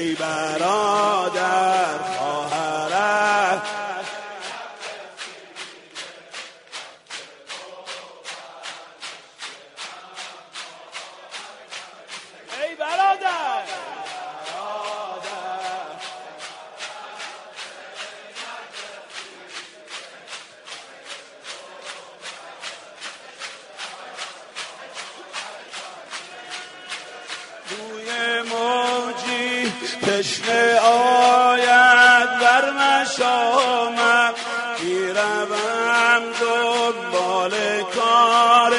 ای برادر خواهرک ای برادر روی موجی تشنه آید بر مشامم میروم دنبال کار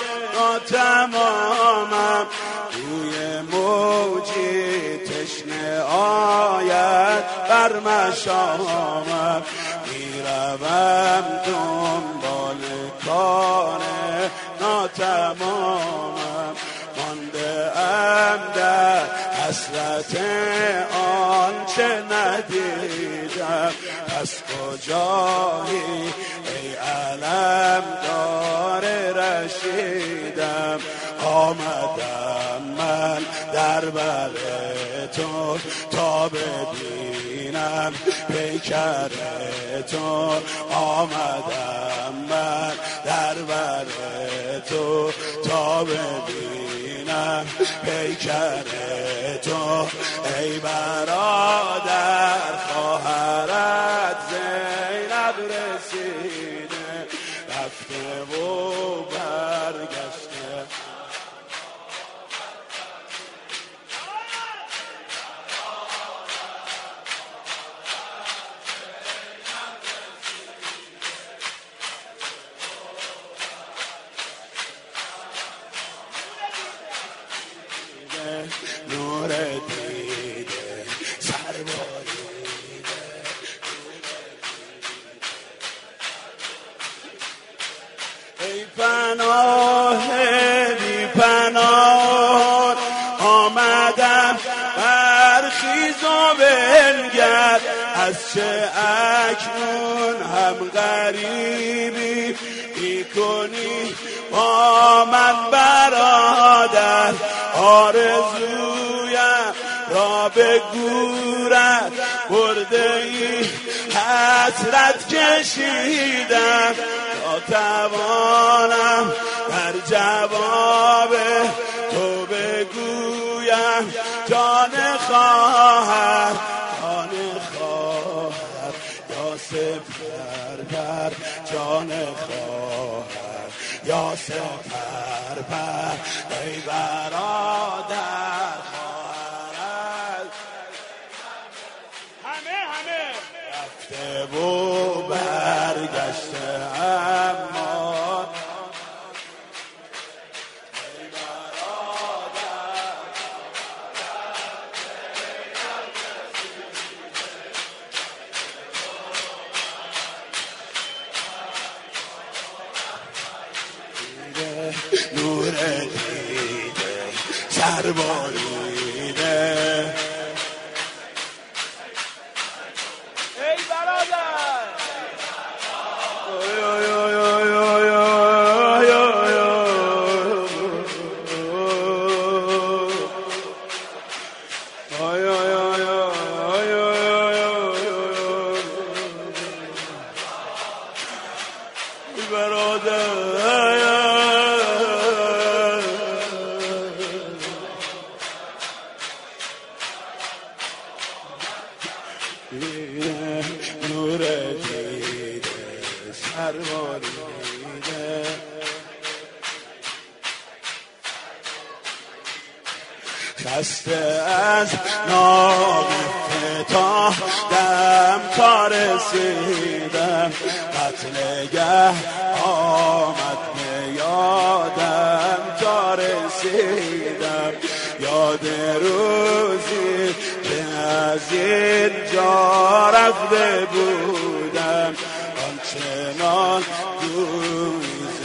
ناتمامم روی موجی تشنه آید بر مشامم میروم دنبال کار ناتمامم مانده ام در حسرت آنچه ندیدم پس کجایی ای علم دار رشیدم آمدم من در بر تو تا ببینم پیکر تو آمدم من در بر تو تا ببینم پیکر تو ای برادر خواهرت زینب رسیده رفته و برگشته نور دیده سرباریده ای پناه بی پناه آمدم برخیز و بنگر از چه اکنون هم غریبی میکنی با من برادر آرزویم را به گورت برده ای حسرت کشیدم تا توانم در جواب تو بگویم جان خواهر یا سپر جان خواهر یا سپر پر ای برادر خواهرت همه رفته و برگشته اما ای برادر نور دیده سرباریده ای برادر نور دیده سرباریده خسته از نام فتاح دم تا رسیدم قتلگه آمد به یادم تا رسیدم یاد روزی که از اینجا رفته بودم آنچنان دویز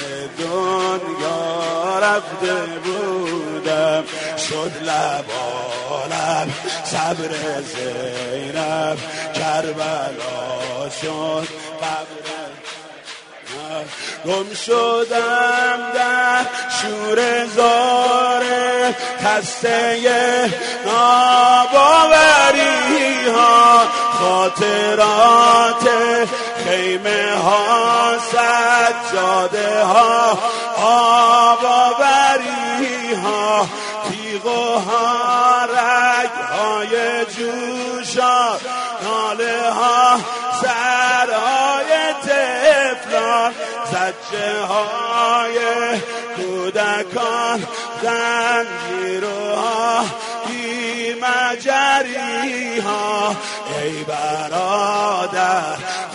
دنیا رفته بودم شد لبالم صبر زینب کربلا شد قبر گم شدم در شور زار خسته ناباوری ها، خاطرات خیمه ها، سجاده ها، آباوری ها، تیغ و رگ های جوشان، ناله ها، سرهای طفلان، زجه های کودکان، زنجیرها، بیمجری ها. ای برادر